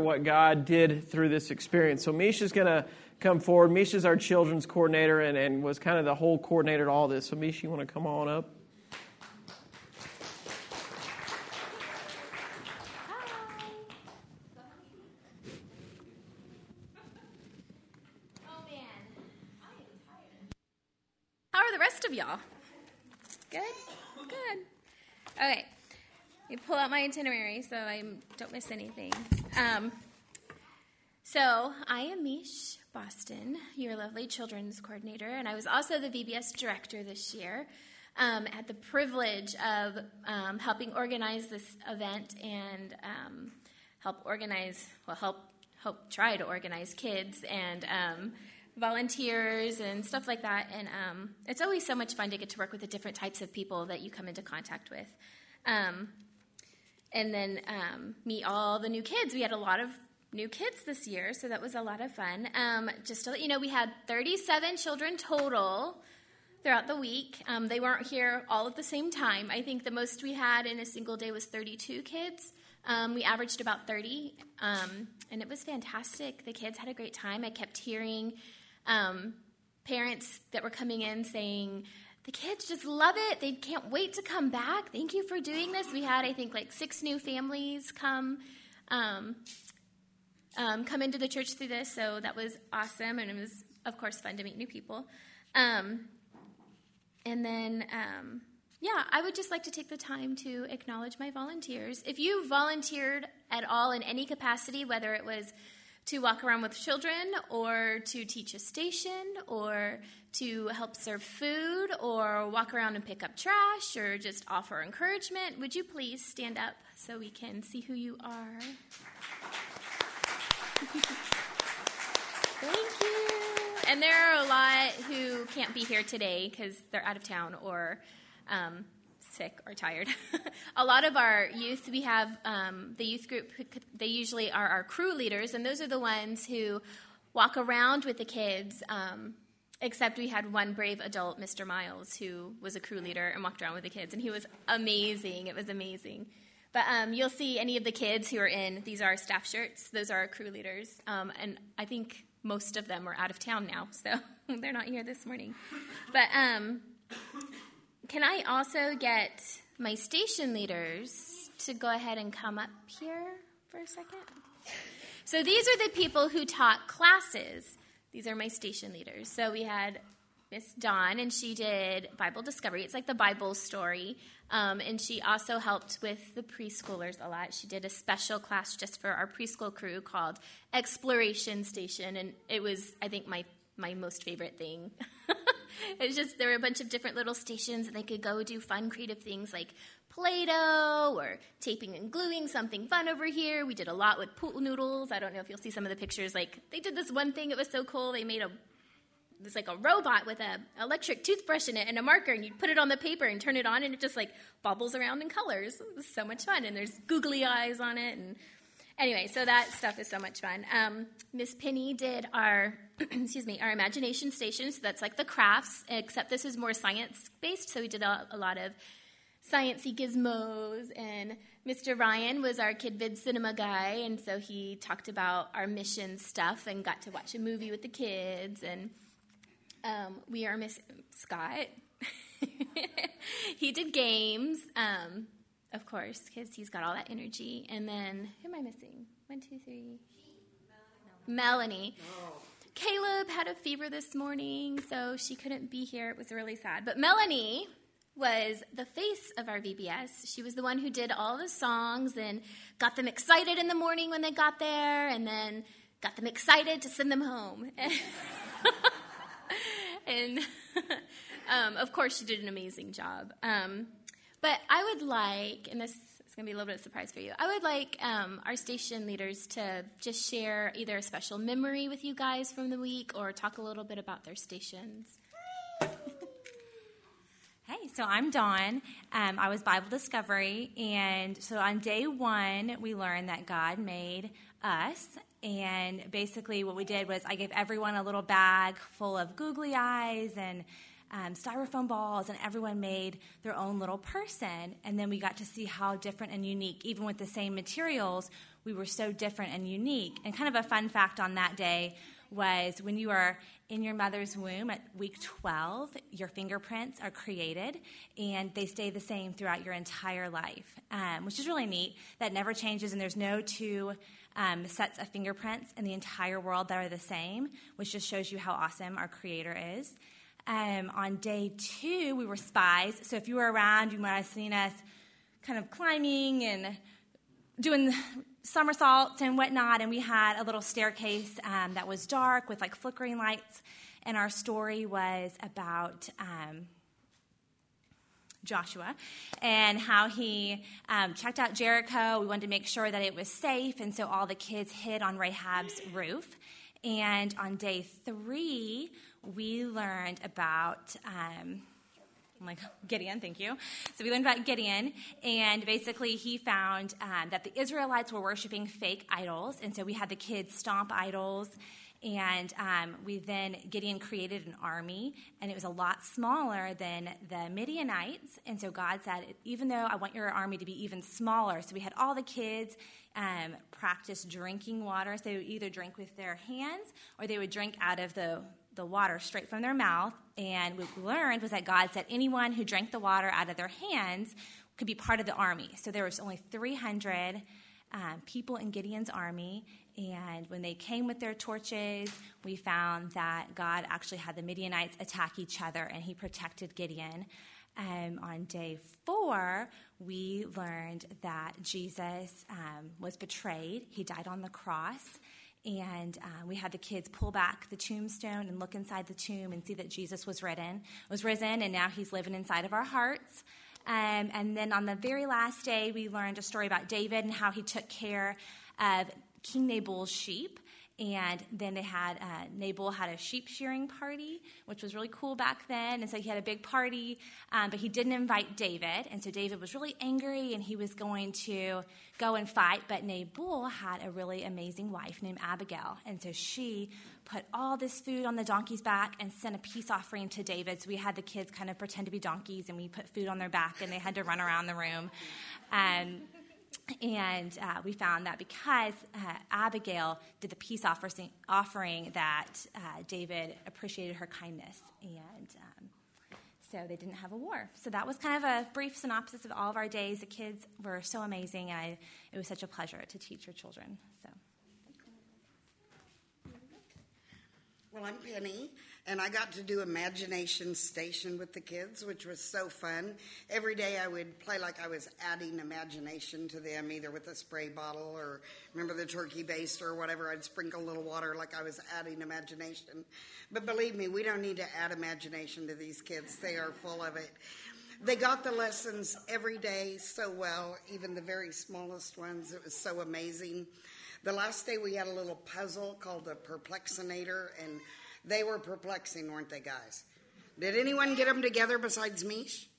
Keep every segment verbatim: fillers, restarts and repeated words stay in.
what God did through this experience. So Misha's going to come forward. Misha's our children's coordinator and, and was kind of the whole coordinator to all this. So Misha, you want to come on up? Of y'all. Good? Good. Okay. Let me pull out my itinerary so I don't miss anything. Um, so I am Mish Boston, your lovely children's coordinator, and I was also the V B S director this year. Um, had the privilege of um, helping organize this event and um, help organize, well, help help try to organize kids and um volunteers and stuff like that, and um, it's always so much fun to get to work with the different types of people that you come into contact with, um, and then um, meet all the new kids. We had a lot of new kids this year, so that was a lot of fun. Um, just to let you know, we had thirty-seven children total throughout the week. Um, they weren't here all at the same time. I think the most we had in a single day was thirty-two kids. Um, we averaged about thirty, um, and it was fantastic. The kids had a great time. I kept hearing Um, parents that were coming in saying, the kids just love it. They can't wait to come back. Thank you for doing this. We had, I think, like six new families come um, um, come into the church through this, so that was awesome, and it was, of course, fun to meet new people. Um, and then, um, yeah, I would just like to take the time to acknowledge my volunteers. If you volunteered at all in any capacity, whether it was to walk around with children, or to teach a station, or to help serve food, or walk around and pick up trash, or just offer encouragement, would you please stand up so we can see who you are? Thank you. And there are a lot who can't be here today because they're out of town or um, sick or tired. A lot of our youth, we have um, the youth group, they usually are our crew leaders, and those are the ones who walk around with the kids, um, except we had one brave adult, Mister Miles, who was a crew leader and walked around with the kids, and he was amazing. It was amazing. But um, you'll see any of the kids who are in, these are our staff shirts, those are our crew leaders, um, and I think most of them are out of town now, so they're not here this morning. But um can I also get my station leaders to go ahead and come up here for a second? So these are the people who taught classes. These are my station leaders. So we had Miss Dawn, and she did Bible Discovery. It's like the Bible story. Um, and she also helped with the preschoolers a lot. She did a special class just for our preschool crew called Exploration Station. And it was, I think, my, my most favorite thing. It was just, there were a bunch of different little stations, and they could go do fun, creative things like Play-Doh or taping and gluing something fun over here. We did a lot with pool noodles. I don't know if you'll see some of the pictures. Like, they did this one thing. It was so cool. They made a, it was like a robot with a electric toothbrush in it and a marker, and you'd put it on the paper and turn it on, and it just, like, bobbles around in colors. It was so much fun, and there's googly eyes on it, and anyway, so that stuff is so much fun. Um, Miss Penny did our, excuse me, our imagination station. So that's like the crafts, except this is more science-based. So we did a, a lot of science-y gizmos. And Mister Ryan was our Kid Vid Cinema guy. And so he talked about our mission stuff and got to watch a movie with the kids. And um, we are Miss Scott. He did games. Um Of course, because he's got all that energy. And then, who am I missing? One, two, three. Melanie. Melanie. Oh. Caleb had a fever this morning, so she couldn't be here. It was really sad. But Melanie was the face of our V B S. She was the one who did all the songs and got them excited in the morning when they got there, and then got them excited to send them home. And, um, of course, she did an amazing job. Um But I would like, and this is going to be a little bit of a surprise for you, I would like um, our station leaders to just share either a special memory with you guys from the week or talk a little bit about their stations. Hey, so I'm Dawn. Um, I was Bible Discovery, and so on day one, we learned that God made us, and basically what we did was I gave everyone a little bag full of googly eyes and Um, styrofoam balls, and everyone made their own little person. And then we got to see how different and unique, even with the same materials, we were so different and unique. And kind of a fun fact on that day was when you are in your mother's womb at week twelve, your fingerprints are created, and they stay the same throughout your entire life, um, which is really neat. That never changes, and there's no two um, sets of fingerprints in the entire world that are the same, which just shows you how awesome our Creator is. Um, on day two, we were spies, so if you were around, you might have seen us kind of climbing and doing somersaults and whatnot, and we had a little staircase um, that was dark with like flickering lights, and our story was about um, Joshua and how he um, checked out Jericho. We wanted to make sure that it was safe, and so all the kids hid on Rahab's roof. And on day three, we learned about um, I'm like, Gideon, thank you. So we learned about Gideon, and basically he found um, that the Israelites were worshiping fake idols, and so we had the kids stomp idols, and um, we then, Gideon created an army, and it was a lot smaller than the Midianites, and so God said, even though I want your army to be even smaller, so we had all the kids um, practice drinking water, so they would either drink with their hands, or they would drink out of the the water straight from their mouth. And what we learned was that God said anyone who drank the water out of their hands could be part of the army. So there was only three hundred um, people in Gideon's army. And when they came with their torches, we found that God actually had the Midianites attack each other, and he protected Gideon. Um, on day four, we learned that Jesus um, was betrayed. He died on the cross. And uh, we had the kids pull back the tombstone and look inside the tomb and see that Jesus was risen, was risen, and now he's living inside of our hearts. Um, and then on the very last day, we learned a story about David and how he took care of King Nabal's sheep. And then they had, uh, Nabal had a sheep shearing party, which was really cool back then. And so he had a big party, um, but he didn't invite David. And so David was really angry, and he was going to go and fight. But Nabal had a really amazing wife named Abigail. And so she put all this food on the donkey's back and sent a peace offering to David. So we had the kids kind of pretend to be donkeys, and we put food on their back, and they had to run around the room. Um, And uh, we found that because uh, Abigail did the peace offering, offering that uh, David appreciated her kindness, and um, so they didn't have a war. So that was kind of a brief synopsis of all of our days. The kids were so amazing, and I, it was such a pleasure to teach your children. So. Well, I'm Penny, and I got to do Imagination Station with the kids, which was so fun. Every day I would play like I was adding imagination to them, either with a spray bottle or, remember the turkey baster or whatever, I'd sprinkle a little water like I was adding imagination. But believe me, we don't need to add imagination to these kids. They are full of it. They got the lessons every day so well, even the very smallest ones. It was so amazing. The last day we had a little puzzle called the Perplexinator, and they were perplexing, weren't they, guys? Did anyone get them together besides Mish?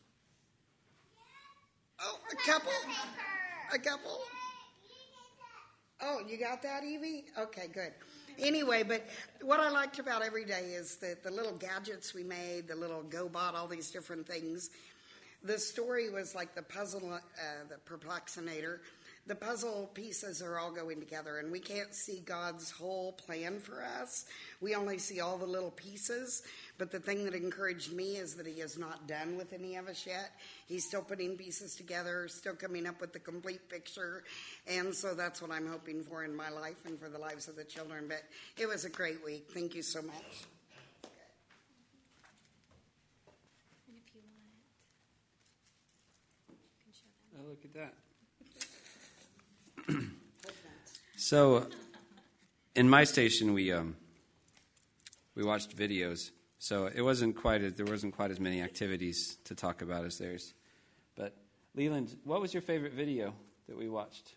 Oh, a couple? A couple? Oh, you got that, Evie? Okay, good. Anyway, but what I liked about every day is that the little gadgets we made, the little GoBot, all these different things. The story was like the puzzle, uh, the Perplexinator. The puzzle pieces are all going together, and we can't see God's whole plan for us. We only see all the little pieces, but the thing that encouraged me is that he is not done with any of us yet. He's still putting pieces together, still coming up with the complete picture, and so that's what I'm hoping for in my life and for the lives of the children. But it was a great week. Thank you so much. And if you want, you can show them. Oh, look at that. So, in my station, we um, we watched videos. So it wasn't quite as, there wasn't quite as many activities to talk about as theirs. But Leland, what was your favorite video that we watched?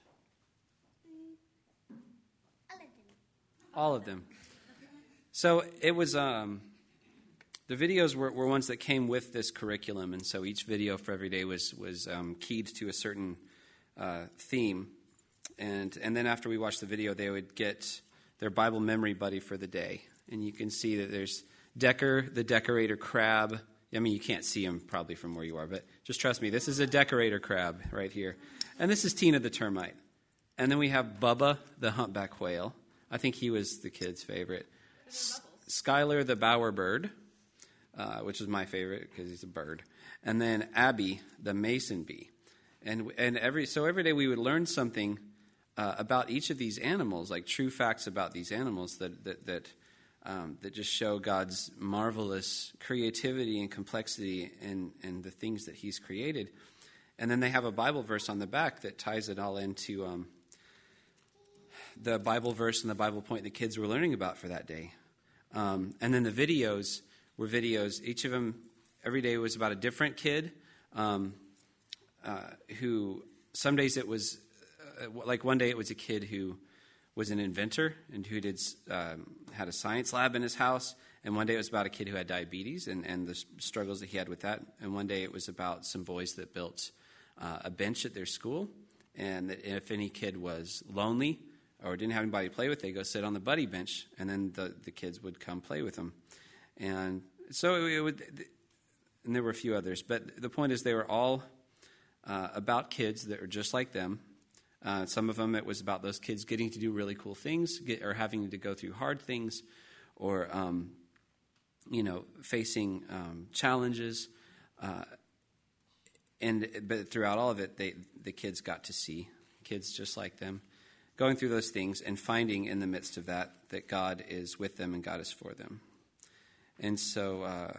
All of them. All of them. So it was um, the videos were, were ones that came with this curriculum, and so each video for every day was was um, keyed to a certain uh, theme. And and then after we watched the video, they would get their Bible memory buddy for the day. And you can see that there's Decker, the decorator crab. I mean, you can't see him probably from where you are, but just trust me, this is a decorator crab right here. And this is Tina the termite. and then we have Bubba the humpback whale. I think he was the kid's favorite. S- Skylar the bowerbird, uh, which was my favorite because he's a bird. And then Abby the mason bee. And and every so every day we would learn something uh, about each of these animals, like true facts about these animals that that that, um, that just show God's marvelous creativity and complexity in, in the things that he's created. And then they have a Bible verse on the back that ties it all into um, the Bible verse and the Bible point the kids were learning about for that day. Um, and then the videos were videos. Each of them, every day was about a different kid um, uh, who, some days it was, uh, like one day it was a kid who was an inventor and who did um, had a science lab in his house. And one day it was about a kid who had diabetes and, and the struggles that he had with that. And one day it was about some boys that built uh, a bench at their school. And that if any kid was lonely or didn't have anybody to play with, they'd go sit on the buddy bench, and then the, the kids would come play with them. And so it would, and there were a few others, but the point is they were all uh, about kids that were just like them. Uh, some of them, it was about those kids getting to do really cool things, get, or having to go through hard things, or, um, you know, facing um, challenges. Uh, and but throughout all of it, they, the kids got to see kids just like them, going through those things and finding in the midst of that that God is with them and God is for them. And so, uh,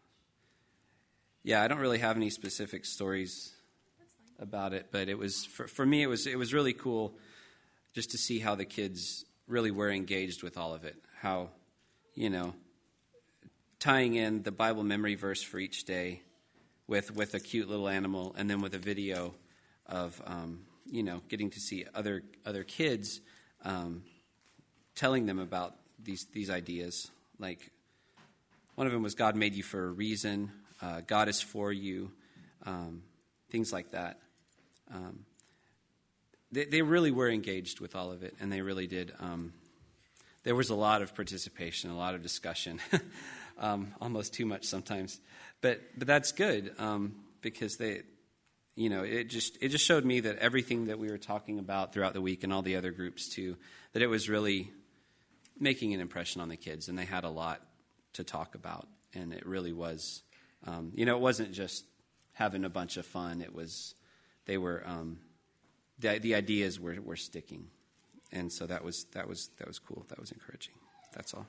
yeah, I don't really have any specific stories about it, but it was for, for me. It was it was really cool just to see how the kids really were engaged with all of it. How, you know, tying in the Bible memory verse for each day with with a cute little animal, and then with a video of um, you know, getting to see other other kids um, telling them about these these ideas. Like one of them was God made you for a reason, uh, God is for you, um, things like that. Um, they, they really were engaged with all of it, and they really did. Um, there was a lot of participation, a lot of discussion, um, almost too much sometimes. But but that's good um, because they. You know, it just it just showed me that everything that we were talking about throughout the week and all the other groups too, that it was really making an impression on the kids, and they had a lot to talk about, and it really was, um, you know, it wasn't just having a bunch of fun. It was, they were, um, the the ideas were, were sticking, and so that was that was that was cool. That was encouraging. That's all.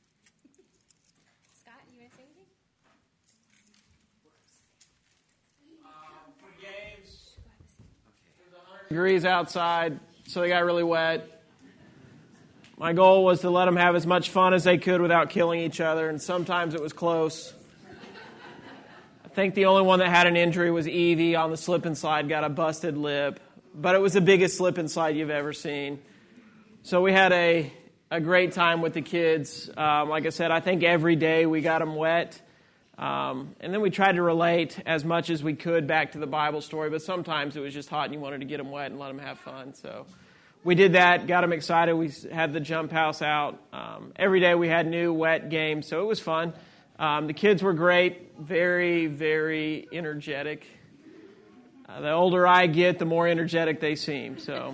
Scott, you want to say anything? Degrees outside, so they got really wet. My goal was to let them have as much fun as they could without killing each other, and sometimes it was close. I think the only one that had an injury was Evie on the slip and slide, got a busted lip, but it was the biggest slip and slide you've ever seen. So we had a, a great time with the kids. Um, like I said, I think every day we got them wet. Um, and then we tried to relate as much as we could back to the Bible story, but sometimes it was just hot and you wanted to get them wet and let them have fun. So we did that, got them excited. We had the jump house out. Um, every day we had new wet games, so it was fun. Um, the kids were great, very, very energetic. Uh, the older I get, the more energetic they seem. So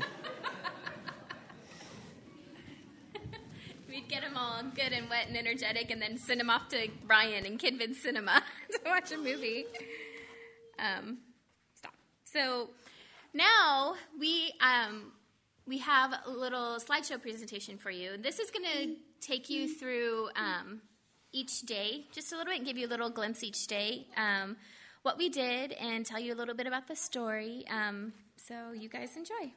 Get them all good and wet and energetic, and then send them off to Ryan and Kidvid Cinema to watch a movie. Um, stop. So now we um, we have a little slideshow presentation for you. This is going to take you through um, each day, just a little bit, and give you a little glimpse each day, um, what we did, and tell you a little bit about the story. Um, so you guys enjoy.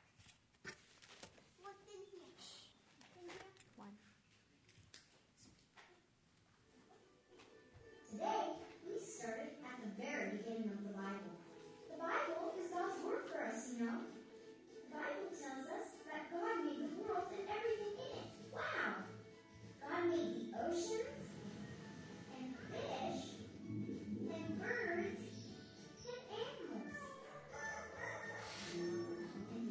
Today, we started at the very beginning of the Bible. The Bible is God's word for us, you know. The Bible tells us that God made the world and everything in it. Wow! God made the oceans, and fish, and birds, and animals. And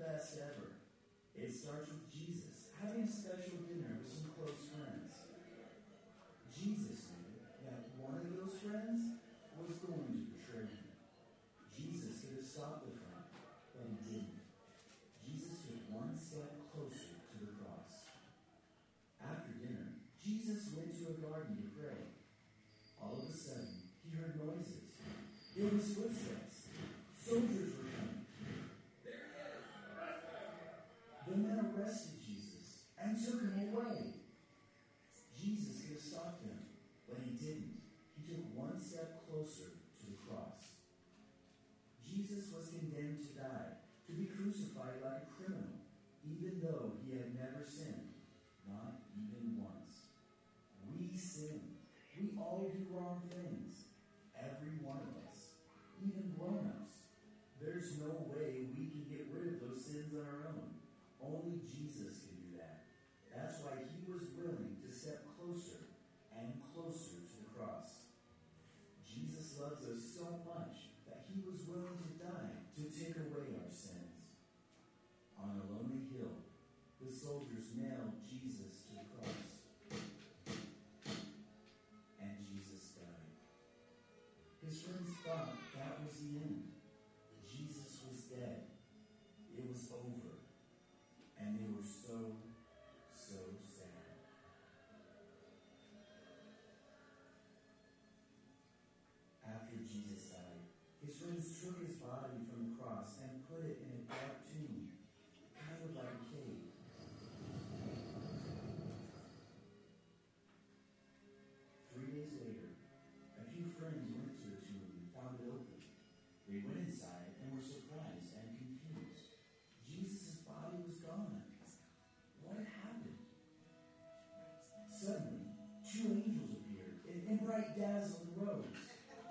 best ever. It starts with Jesus having a special dinner with some close friends. Jesus knew that one of those friends was going to betray him. Jesus could have stopped the friend, but he didn't. Jesus took one step closer to the cross. After dinner, Jesus went to a garden to pray. All of a sudden, he heard noises. There was footsteps. Soldiers were coming. The men arrested Jesus and took him away. Jesus could have stopped him, but he didn't. He took one step closer to the cross. Jesus was condemned to die, to be crucified like a criminal, even though he had never sinned, not even once. We sin. We all do wrong things. Every one of us, even grown-ups. There's no way we can get rid of those sins on our own. Only Jesus can do that. That's why he was willing to step closer and closer to the cross. Jesus loves us so much that he was willing to die to take away our sins. On a lonely hill, the soldiers nailed Jesus to the cross. And Jesus died. His friends thought that was the end. Jesus was dead. It was over. And they were so, so sad. After Jesus died, his friends took his body from the cross and put it in a dark tomb, kind of like a cave. Three days later, a few friends went to the tomb and found it open. They went inside and were surprised and confused. Jesus' body was gone. What had happened? Suddenly, two angels appeared in, in bright dazzling robes.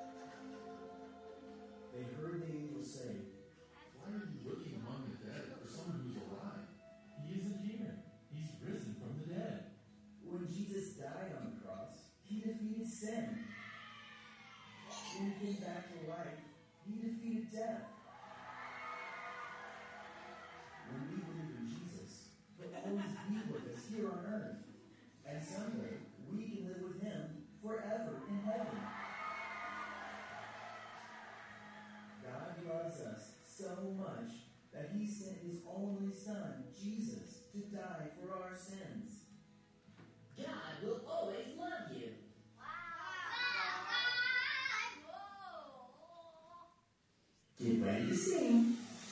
They heard the angels say, "Why are you looking among the dead for someone who's alive? He isn't here. He's risen from the dead." When Jesus died on the cross, he defeated sin. When he came back to life, he defeated death. When we believe in Jesus, he'll always be with us here on earth. And someday, we can live with him forever in heaven. God loves us so much that he sent his only son, Jesus, to die for our sins. God will always love you. Get ready to sing.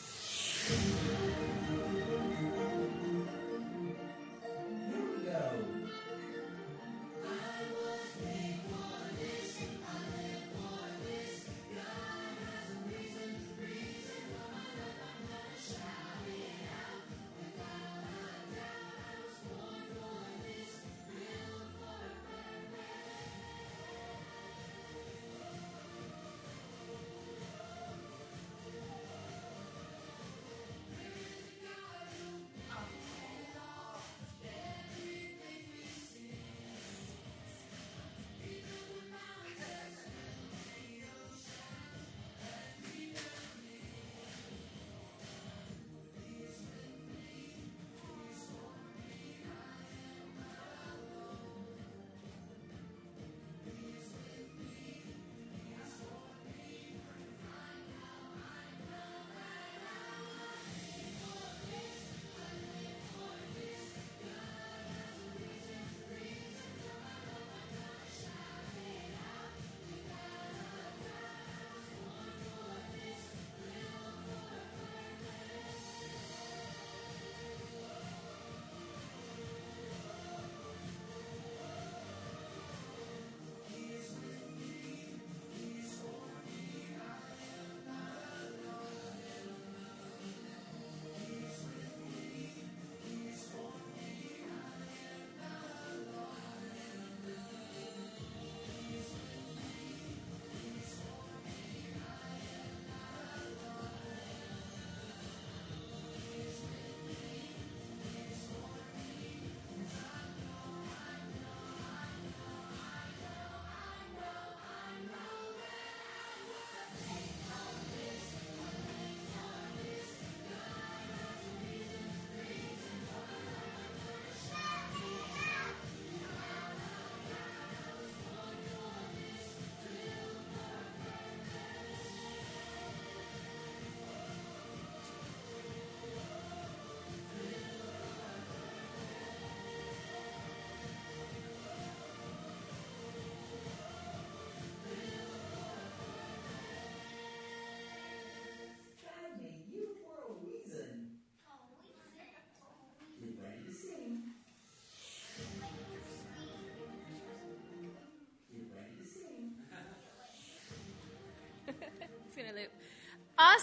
Here we go.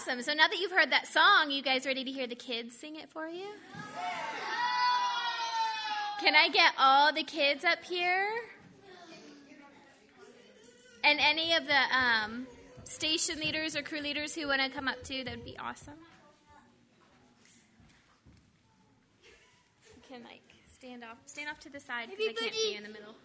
Awesome. So now that you've heard that song, you guys ready to hear the kids sing it for you? Can I get all the kids up here? And any of the um, station leaders or crew leaders who want to come up too, that would be awesome. You can like stand off, stand off to the side because I can't see you in the middle.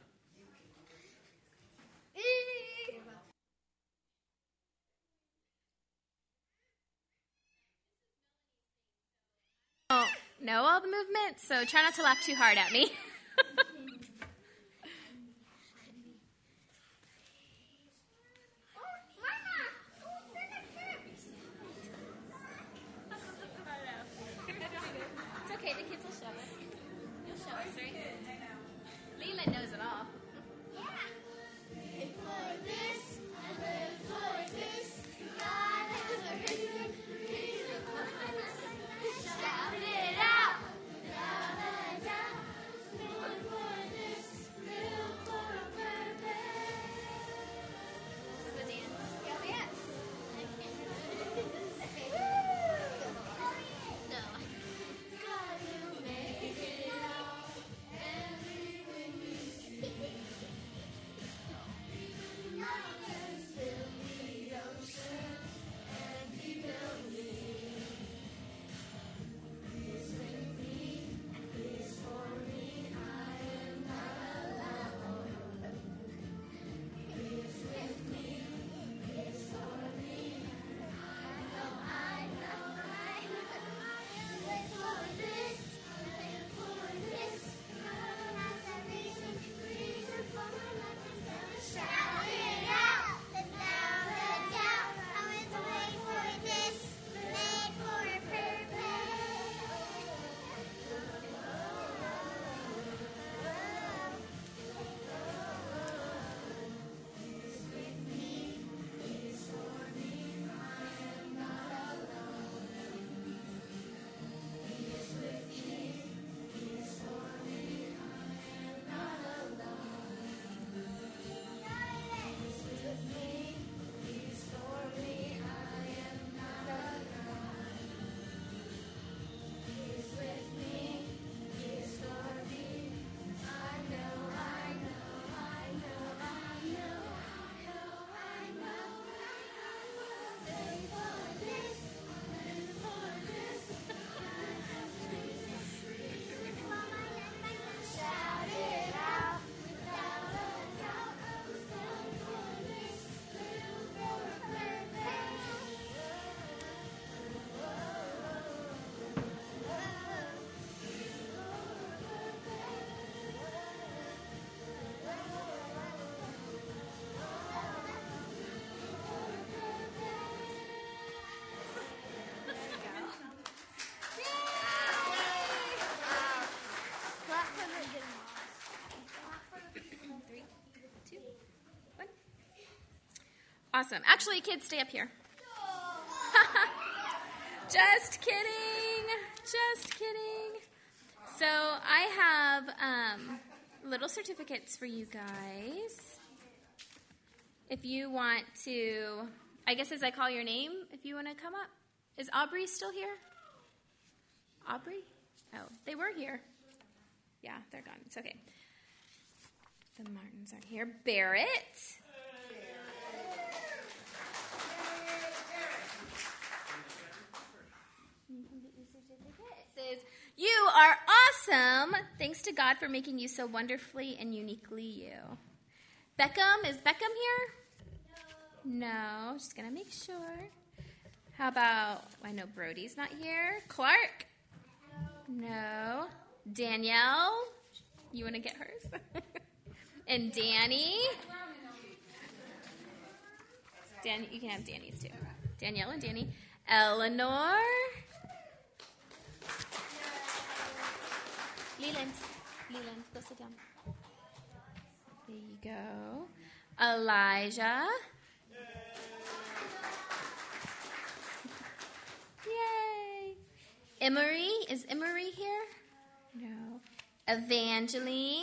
Oh, know all the movements, so try not to laugh too hard at me. It's okay, the kids will show us. You'll show us, right? Leland knows it all. Awesome. Actually, kids, stay up here. Just kidding. Just kidding. So I have um, little certificates for you guys. If you want to, I guess as I call your name, if you want to come up. Is Aubrey still here? Aubrey? Oh, they were here. Yeah, they're gone. It's okay. The Martins aren't here. Barrett. It says, "You are awesome. Thanks to God for making you so wonderfully and uniquely you." Beckham, is Beckham here? No. Just going to make sure. How about, I know Brody's not here. Clark? No. Danielle? You want to get hers? And Danny? Dan, you can have Danny's too. Danielle and Danny. Eleanor? Leland. Leland, go sit down. There you go. Elijah. Yay. Emery. Is Emery here? No. Evangeline.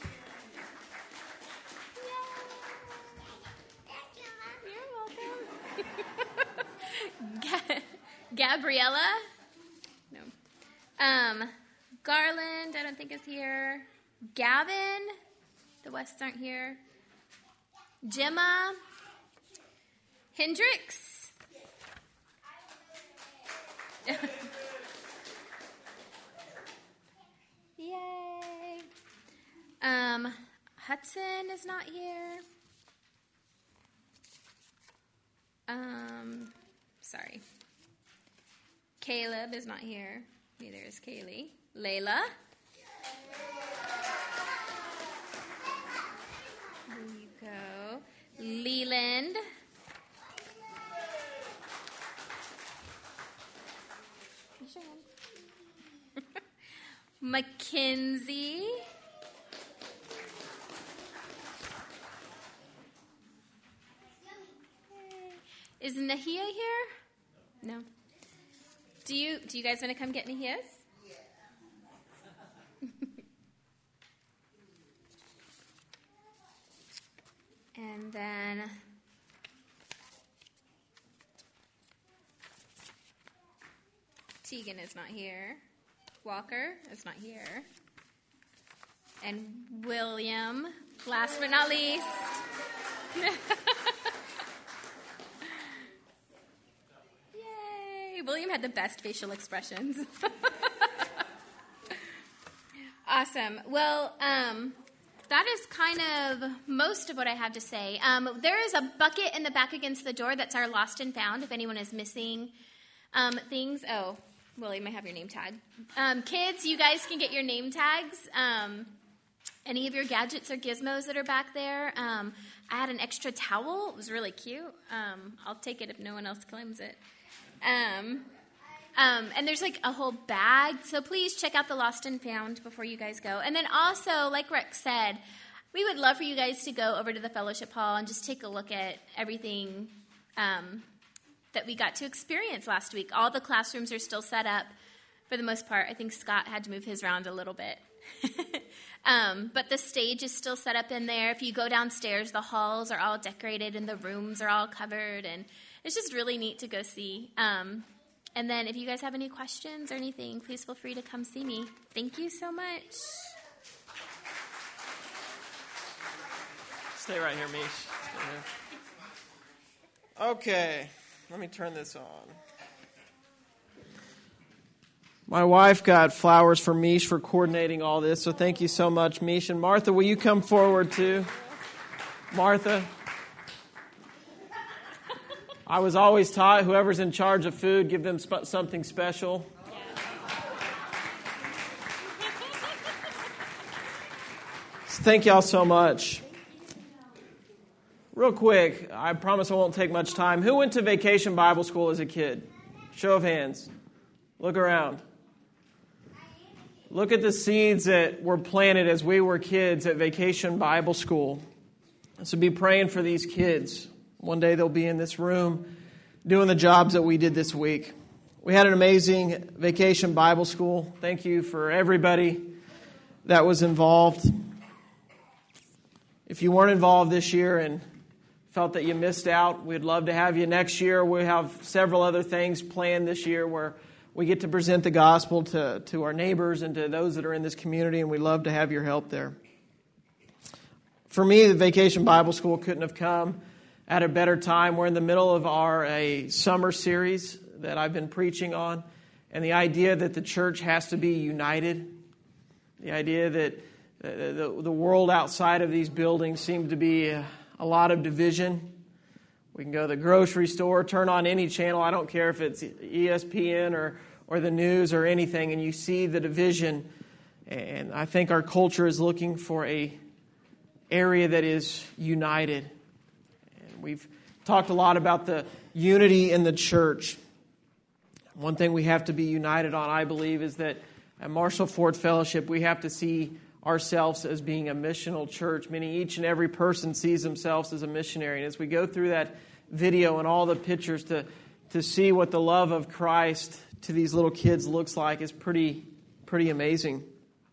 You're welcome. Gabriella? No. Um, Garland, I don't think is here. Gavin? The Wests aren't here. Gemma? Hendricks? Yay. Um, Hudson is not here. Um, sorry. Caleb is not here. Neither is Kaylee. Layla. There you go. Leland. Mackenzie. Is Nahia here? No. Do you do you guys want to come get Nahia's? And then Tegan is not here. Walker is not here. And William, last but not least. Yay! William had the best facial expressions. Awesome. Well, um, that is kind of most of what I have to say. Um, there is a bucket in the back against the door that's our lost and found if anyone is missing um, things. Oh, William, I have your name tag. Um, kids, you guys can get your name tags. Um, any of your gadgets or gizmos that are back there. Um, I had an extra towel. It was really cute. Um, I'll take it if no one else claims it. Um, um, and there's like a whole bag. So please check out the Lost and Found before you guys go. And then also, like Rex said, we would love for you guys to go over to the fellowship hall and just take a look at everything um, that we got to experience last week. All the classrooms are still set up for the most part. I think Scott had to move his around a little bit. um, but the stage is still set up in there. If you go downstairs, the halls are all decorated and the rooms are all covered. And it's just really neat to go see. Um, and then if you guys have any questions or anything, please feel free to come see me. Thank you so much. Stay right here, Mish. Stay here. Okay, let me turn this on. My wife got flowers for Mish for coordinating all this, so thank you so much, Mish. And Martha, will you come forward too? Martha? I was always taught whoever's in charge of food, give them sp- something special. Thank y'all so much. Real quick, I promise I won't take much time. Who went to Vacation Bible School as a kid? Show of hands. Look around. Look at the seeds that were planted as we were kids at Vacation Bible School. So be praying for these kids. One day they'll be in this room doing the jobs that we did this week. We had an amazing Vacation Bible School. Thank you for everybody that was involved. If you weren't involved this year and felt that you missed out, we'd love to have you next year. We have several other things planned this year where we get to present the gospel to, to our neighbors and to those that are in this community, and we'd love to have your help there. For me, the Vacation Bible School couldn't have come at a better time. We're in the middle of our a summer series that I've been preaching on, and the idea that the church has to be united, the idea that the, the world outside of these buildings seems to be a, a lot of division. We can go to the grocery store, turn on any channel, I don't care if it's E S P N or, or the news or anything, and you see the division. And I think our culture is looking for a area that is united. We've talked a lot about the unity in the church. One thing we have to be united on, I believe, is that at Marshall Ford Fellowship, we have to see ourselves as being a missional church, meaning each and every person sees themselves as a missionary. And as we go through that video and all the pictures to, to see what the love of Christ to these little kids looks like is pretty, pretty amazing.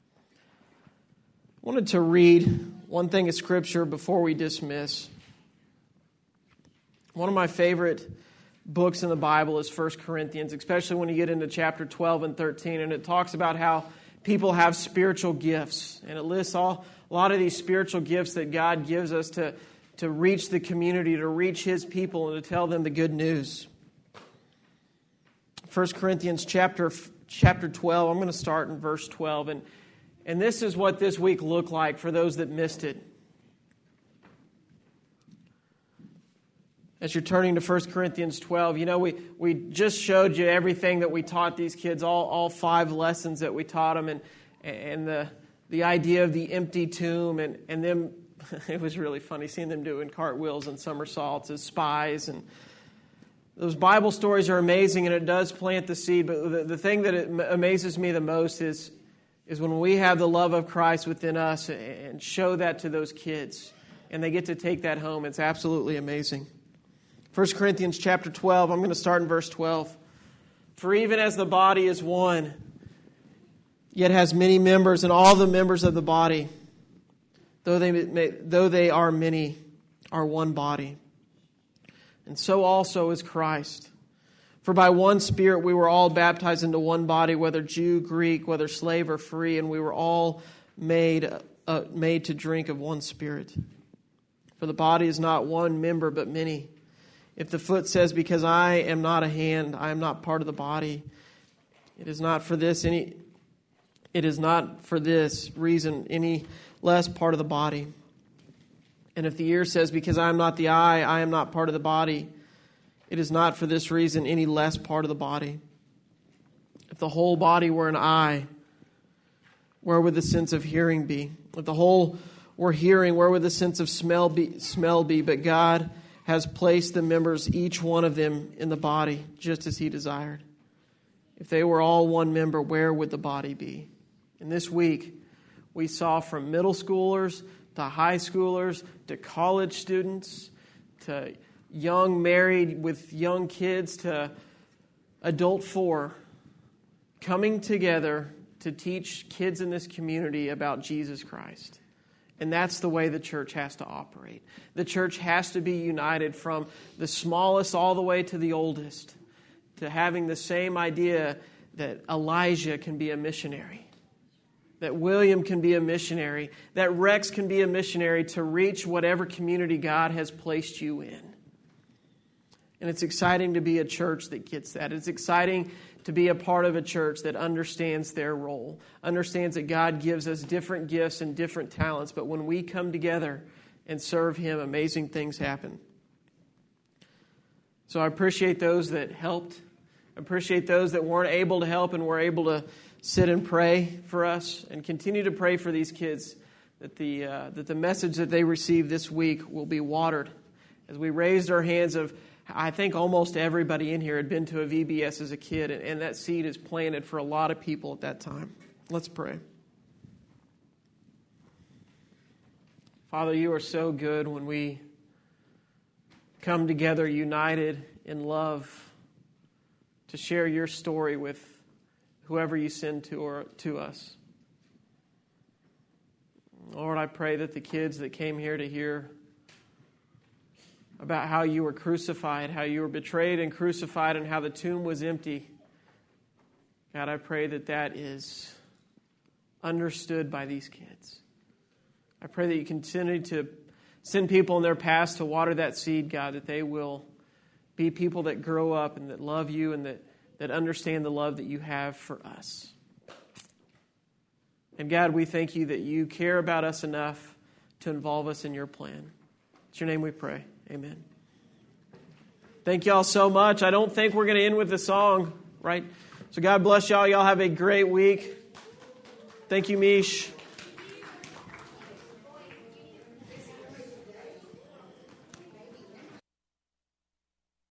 I wanted to read one thing of Scripture before we dismiss. One of my favorite books in the Bible is First Corinthians, especially when you get into chapter twelve and thirteen, and it talks about how people have spiritual gifts, and it lists all a lot of these spiritual gifts that God gives us to, to reach the community, to reach His people, and to tell them the good news. First Corinthians chapter chapter twelve, I'm going to start in verse twelve, and, and this is what this week looked like for those that missed it. As you're turning to First Corinthians twelve, you know, we, we just showed you everything that we taught these kids, all, all five lessons that we taught them, and, and the, the idea of the empty tomb, and, and them, it was really funny seeing them doing cartwheels and somersaults as spies. And those Bible stories are amazing, and it does plant the seed, but the, the thing that it amazes me the most is, is when we have the love of Christ within us and show that to those kids, and they get to take that home. It's absolutely amazing. First Corinthians chapter twelve, I'm going to start in verse twelve. For even as the body is one, yet has many members, and all the members of the body, though they may, though they are many, are one body. And so also is Christ. For by one Spirit we were all baptized into one body, whether Jew, Greek, whether slave or free, and we were all made uh, made to drink of one Spirit. For the body is not one member, but many. If the foot says, because I am not a hand, I am not part of the body, it is not for this any it is not for this reason any less part of the body. And if the ear says, because I am not the eye, I am not part of the body, it is not for this reason any less part of the body. If the whole body were an eye, where would the sense of hearing be? If the whole were hearing, where would the sense of smell be? Smell be? But God has placed the members, each one of them, in the body, just as He desired. If they were all one member, where would the body be? And this week, we saw from middle schoolers to high schoolers to college students to young married with young kids to adult four, coming together to teach kids in this community about Jesus Christ. And that's the way the church has to operate. The church has to be united from the smallest all the way to the oldest, to having the same idea that Elijah can be a missionary, that William can be a missionary, that Rex can be a missionary to reach whatever community God has placed you in. And it's exciting to be a church that gets that. It's exciting to be a part of a church that understands their role, understands that God gives us different gifts and different talents, but when we come together and serve Him, amazing things happen. So I appreciate those that helped. I appreciate those that weren't able to help and were able to sit and pray for us, and continue to pray for these kids that the uh, that the message that they received this week will be watered. As we raised our hands of, I think almost everybody in here had been to a V B S as a kid, and, and that seed is planted for a lot of people at that time. Let's pray. Father, you are so good when we come together united in love to share your story with whoever you send to or to us. Lord, I pray that the kids that came here to hear about how you were crucified, how you were betrayed and crucified, and how the tomb was empty, God, I pray that that is understood by these kids. I pray that you continue to send people in their past to water that seed, God, that they will be people that grow up and that love you and that, that understand the love that you have for us. And God, we thank you that you care about us enough to involve us in your plan. It's your name we pray. Amen. Thank y'all so much. I don't think we're going to end with a song, right? So God bless y'all. Y'all have a great week. Thank you, Mish.